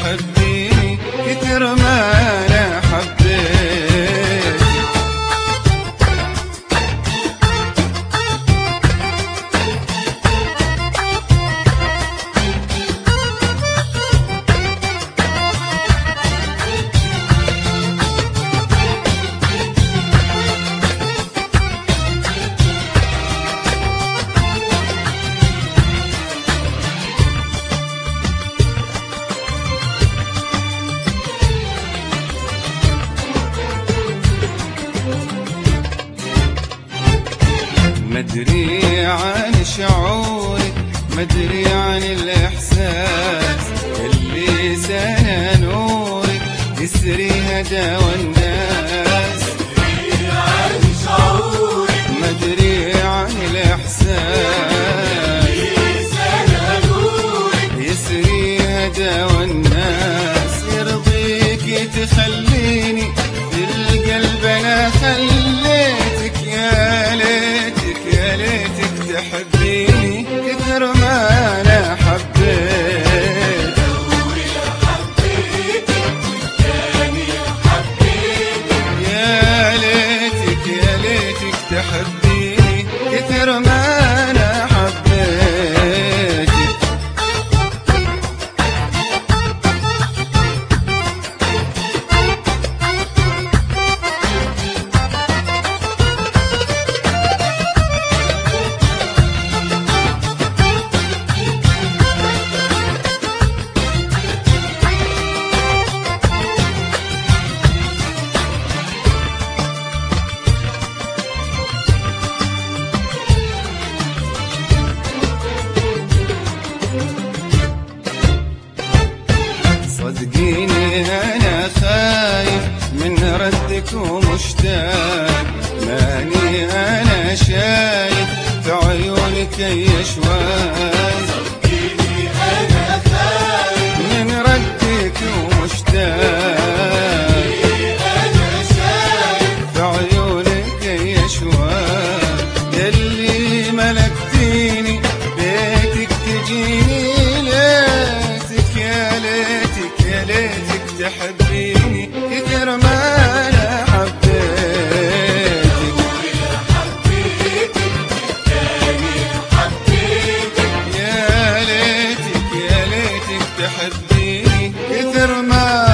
تحبيني كثر ما أنا حبيت. مدري عن شعورك، مدري عن الإحساس اللي سنى نورك يسري هدى الناس. مدري عن شعورك، مدري عن الإحساس اللي سنى نورك يسري هدى الناس. يرضيك تخليني في القلب أنا خليتك، يا ليتك يا ليتك تحبيني كثر ما أنا حبيت. دوري حبيتك والتاني حبيتك، يا ليتك يا ليتك تحبيني كثر ما أنا حبيت. صدقيني أنا خايف من ردك ومشتاق، ماني أنا شايف في عيونك أي أشواق. صدقيني أنا خايف من ردك ومشتاق، أنا شايف في عيونك أي أشواق. يلي ملكتيني بيتك تجيني، ليتك يا ليتك يا ليتك تحبيني كثر ما أنا حبيتك. حبيتك والتاني حبيتك، يا ليتك يا ليتك تحبيني كثر ما